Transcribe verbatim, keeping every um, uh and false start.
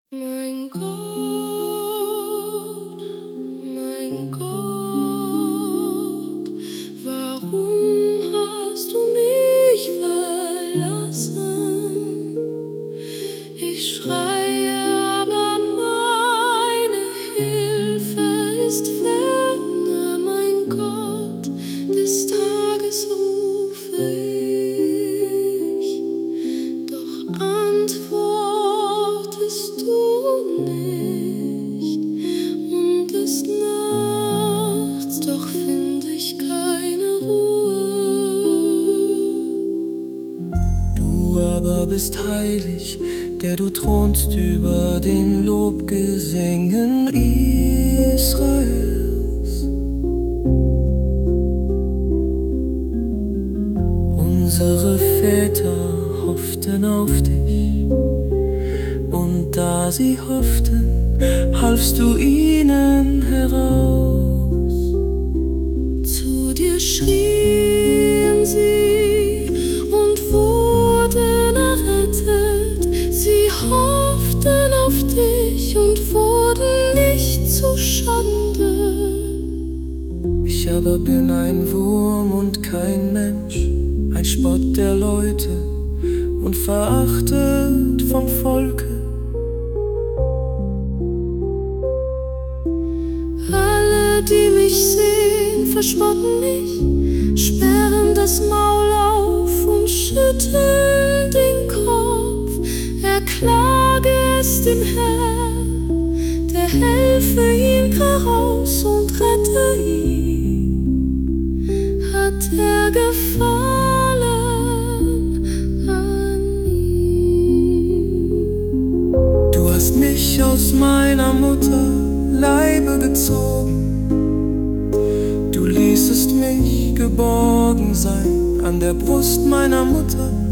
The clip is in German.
Mein Gott, mein Gott, warum hast du mich verlassen? Ich schreie, aber meine Hilfe ist ferne. Mein Gott, des Tages rufe ich, doch antwortest du nicht, und des Nachts, doch find ich keine Ruhe. Du aber bist heilig, der du thronst über den Lobgesängen Israels. Unsere Väter hofften auf dich, und da sie hofften, halfst du ihnen heraus. Zu dir schrien sie und wurden errettet. Sie hofften auf dich und wurden nicht zu Schande. Ich aber bin ein Wurm und kein Mensch, ein Spott der Leute und verachtet vom Volke. Alle, die mich sehen, verspotten mich, sperren das Maul auf und schütteln den Kopf. Erklage es dem Herrn, der helfe ihm heraus und rette ihn. Hat er gefallen an ihm. Du hast mich aus meiner Mutter Leibe gezogen. Du ließest mich geborgen sein an der Brust meiner Mutter.